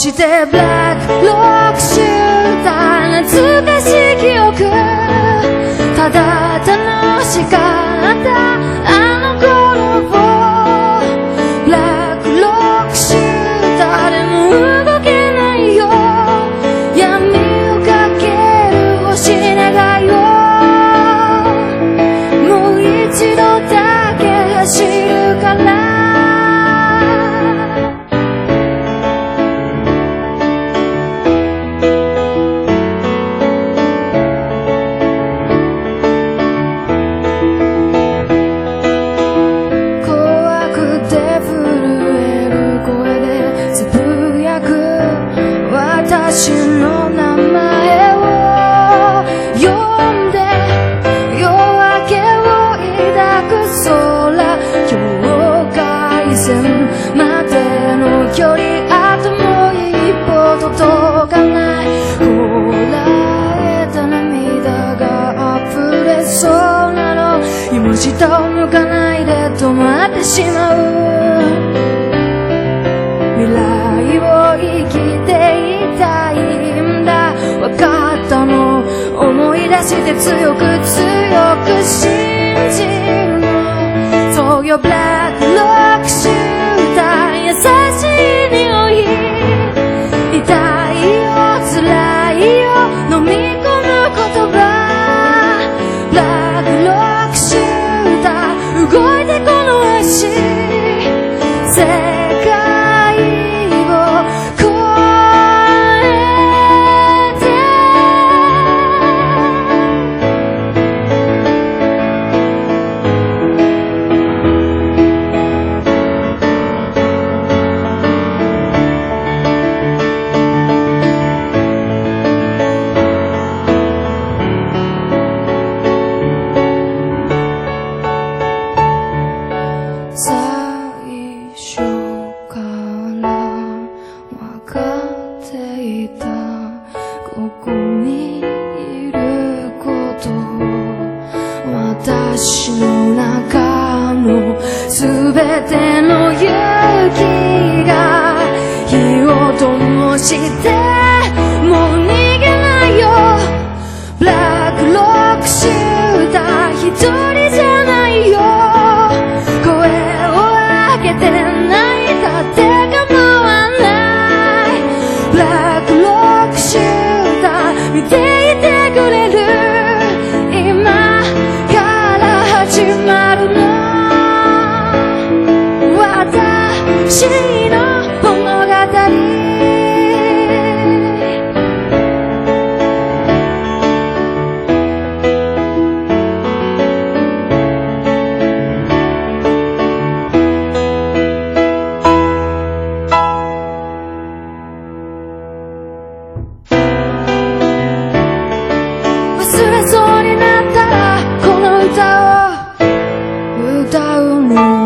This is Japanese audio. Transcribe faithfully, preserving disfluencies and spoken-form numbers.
してブラックロックシューター懐かしい記憶ただ楽しかったあの頃をブラックロックシューターでも動けないよ闇をかける星願いをもう一度だけ走るから私の名前を呼んで夜明けを抱く空境界線までの距離あともう一歩届かないこらえた涙が溢れそうなの今下を向かないで止まってしまう未来を生きていたいんだ分かったの思い出して強く強く信じるのそうよブラックロックシューター優しい匂い痛いよ辛いよ飲み込む言葉ブラックロックシューター動いてこの足世界ここにいることを私の中のすべての勇気が火を灯してもう逃げないよブラックロックシューター一人じゃないよ声を上げて泣いたって構わないブラックロックシューター見ていてくれる今から始まるの私の物語忘れそうになったらこの歌を歌うの